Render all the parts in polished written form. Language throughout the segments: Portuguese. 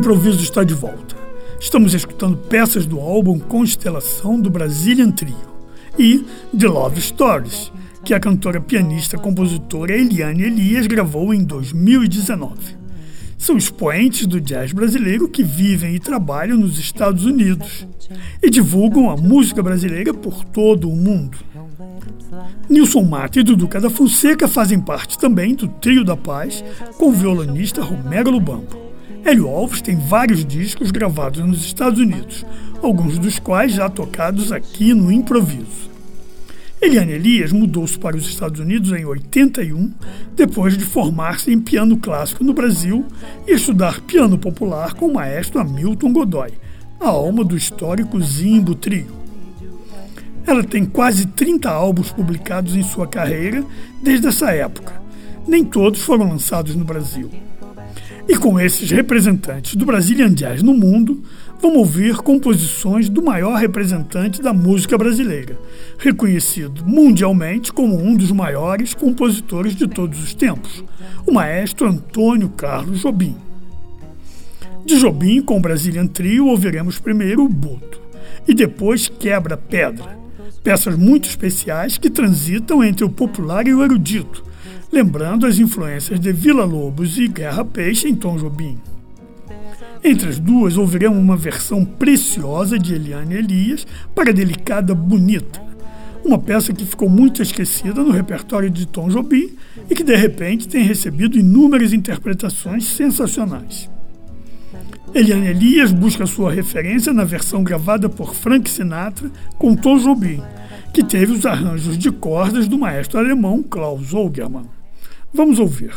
Improviso está de volta. Estamos escutando peças do álbum Constelação do Brazilian Trio e The Love Stories, que a cantora, pianista, compositora Eliane Elias gravou em 2019. São expoentes do jazz brasileiro que vivem e trabalham nos Estados Unidos e divulgam a música brasileira por todo o mundo. Nilson Mata e Duduca da Fonseca fazem parte também do Trio da Paz com o violonista Romero Lubambo. Hélio Alves tem vários discos gravados nos Estados Unidos, alguns dos quais já tocados aqui no Improviso. Eliane Elias mudou-se para os Estados Unidos em 81, depois de formar-se em piano clássico no Brasil e estudar piano popular com o maestro Hamilton Godoy, a alma do histórico Zimbo Trio. Ela tem quase 30 álbuns publicados em sua carreira desde essa época. Nem todos foram lançados no Brasil. E com esses representantes do Brazilian Jazz no mundo, vamos ouvir composições do maior representante da música brasileira, reconhecido mundialmente como um dos maiores compositores de todos os tempos, o maestro Antônio Carlos Jobim. De Jobim, com o Brazilian Trio, ouviremos primeiro o Boto e depois Quebra-Pedra, peças muito especiais que transitam entre o popular e o erudito, lembrando as influências de Villa-Lobos e Guerra Peixe em Tom Jobim. Entre as duas, ouviremos uma versão preciosa de Eliane Elias para a Delicada Bonita, uma peça que ficou muito esquecida no repertório de Tom Jobim e que, de repente, tem recebido inúmeras interpretações sensacionais. Eliane Elias busca sua referência na versão gravada por Frank Sinatra com Tom Jobim, que teve os arranjos de cordas do maestro alemão Klaus Ogerman. Vamos ouvir.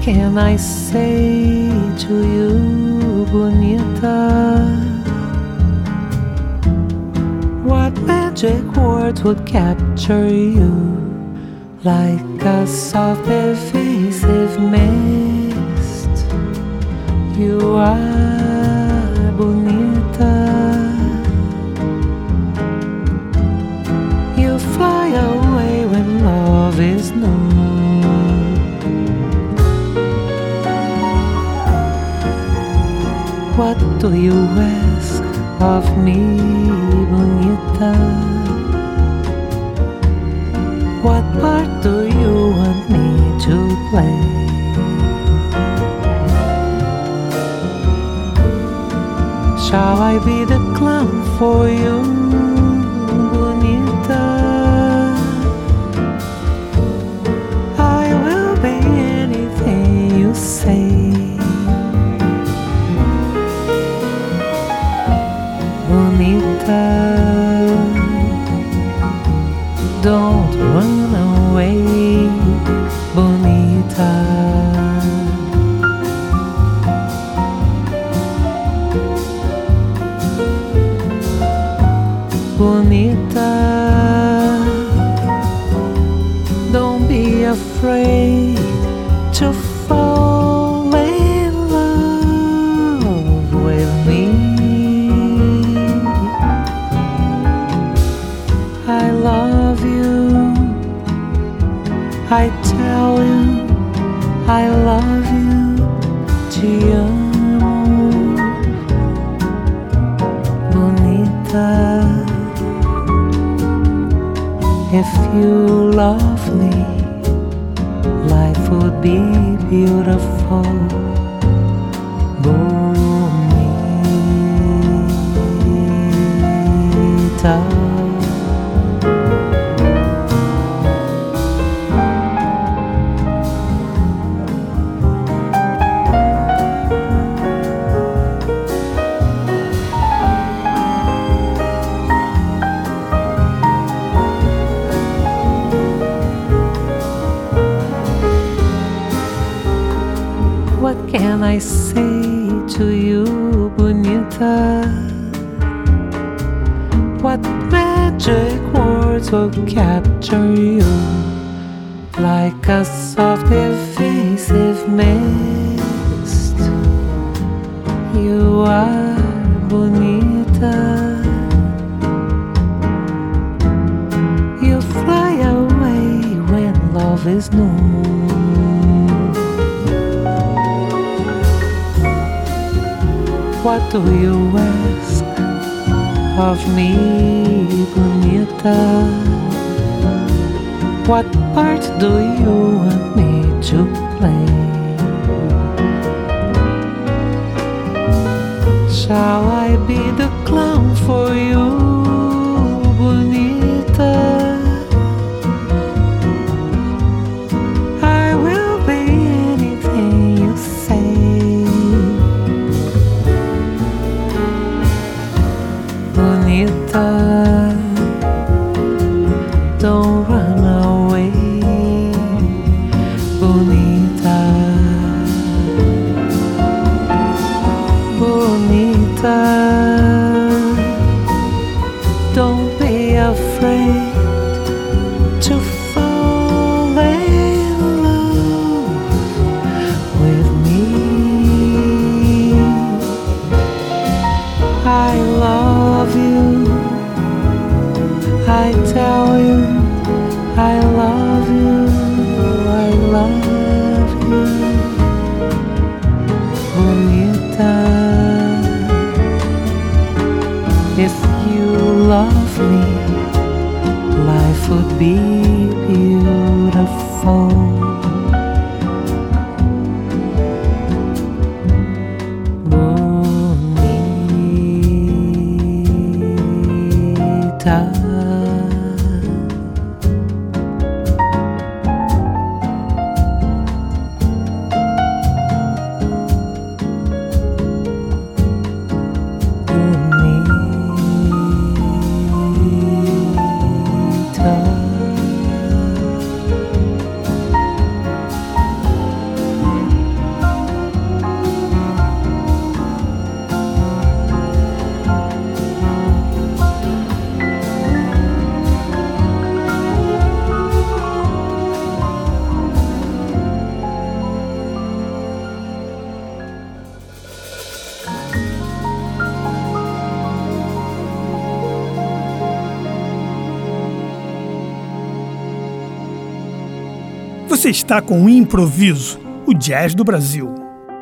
can I say to you, bonita? What magic words would capture you like a soft evasive mist? You are bonita. You fly away when love is new. What do you ask of me, bonita? What part do you want me to play? Shall I be the clown for you, bonita? I will be anything you say. Bonita, don't run away, bonita. Bonita, don't be afraid to fall in love with me. I love you, I tell you, I love you, te amo, bonita. If you love me, life would be beautiful, bonita. What can I say to you, bonita? What magic words will capture you like a soft evasive mist? You are bonita. You fly away when love is new. What do you ask of me, bonita? What part do you want me to play? Shall I be the clown for you, bonita? I will be anything you say. Bonita, don't run away, bonita. Bonita, don't be afraid to fall in love with me. I love you, I tell you, I love you, I love you, bonita. If you love me, life would be beautiful. Bonita. Você está com o Improviso, o jazz do Brasil.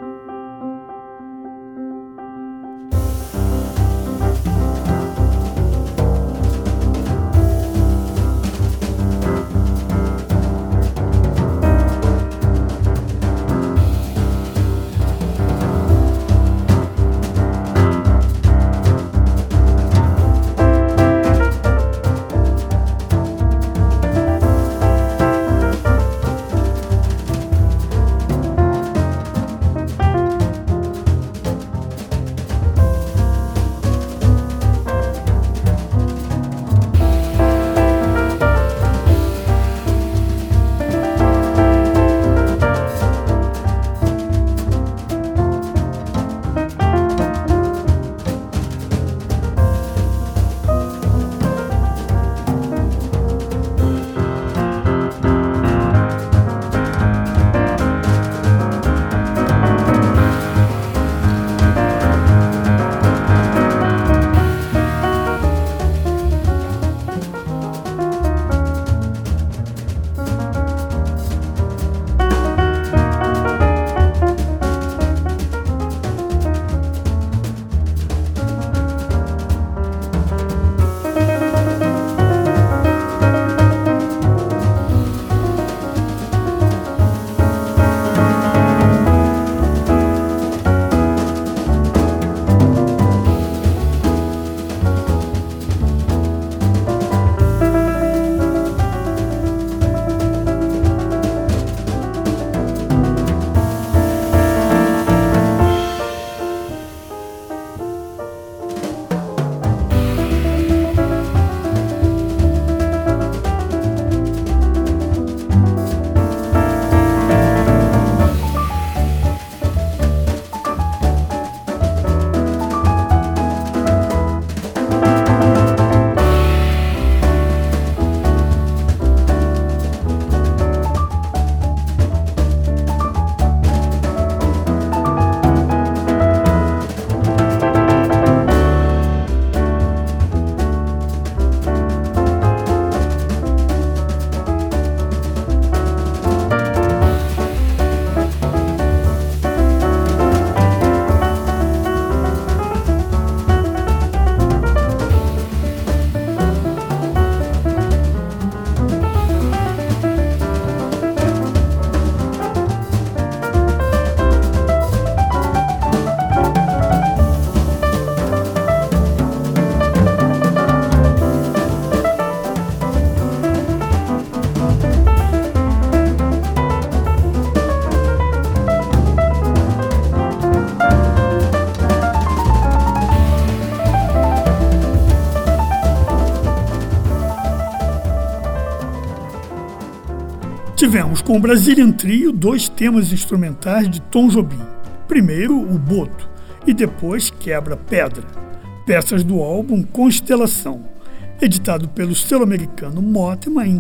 Tivemos com o Brazilian Trio 2 temas instrumentais de Tom Jobim. Primeiro, o Boto, e depois Quebra-Pedra, peças do álbum Constelação, editado pelo selo americano Motema em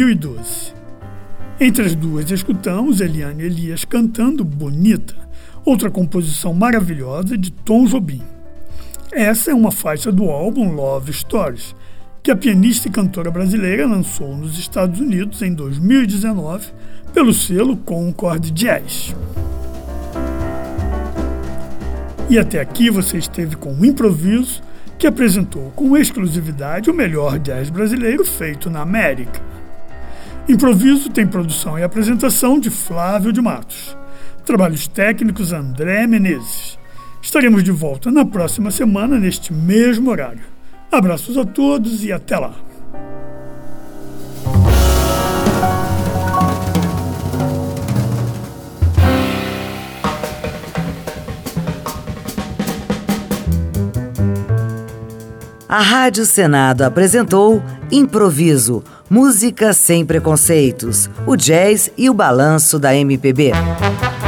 2012. Entre as duas escutamos Eliane Elias cantando Bonita, outra composição maravilhosa de Tom Jobim. Essa é uma faixa do álbum Love Stories, que a pianista e cantora brasileira lançou nos Estados Unidos em 2019 pelo selo Concord Jazz. E até aqui você esteve com o Improviso, que apresentou com exclusividade o melhor jazz brasileiro feito na América. Improviso tem produção e apresentação de Flávio de Matos. Trabalhos técnicos André Menezes. Estaremos de volta na próxima semana neste mesmo horário. Abraços a todos e até lá. A Rádio Senado apresentou Improviso, música sem preconceitos, o jazz e o balanço da MPB.